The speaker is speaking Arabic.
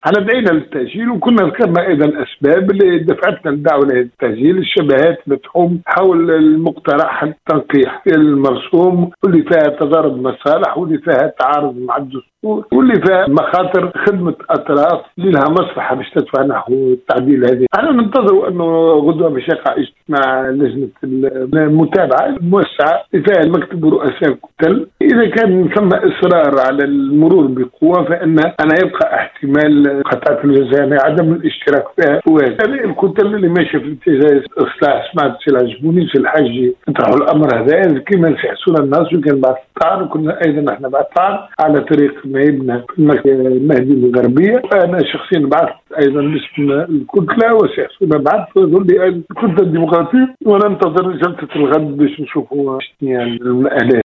احنا دعينا للتأجيل، وكنا ذكرنا أيضا الأسباب اللي دفعتنا للدعوة للتأجيل. الشبهات اللي تحوم حول المقترح التنقيح المرسوم، واللي فيها تضارب مصالح، واللي فيها تعارض مع الدستور، واللي فيها مخاطر خدمة أطراف اللي لها مصلحة باش تدفع نحو التعديل هذه. احنا ننتظر أنه غدوة باش يقع اجتماع لجنة المتابعة الموسعة اللي فيها المكتب ورؤساء الكتل. إذا كان ثم إصرار على المرور بقوة، فإن أنا يبقى احتمال قطعة الجزائر عدم الاشتراك فيها. هذه الكتل اللي ماشية في اتجاه إصلاح سمعت سي العجبوني سي الحاجي يطرحوا الأمر هذا كما يحسون الناس. وكان بعد الطعن، وكنا أيضا احنا بعد الطعن على طريق ما يبنى في المهدي الغربية. أنا شخصيا بعثت أيضا باسم الكتلة وسيحسون بعث لي الكتلة الديمقراطية، وننتظر جلسة الغد باش نشوفوا شنو الآلات.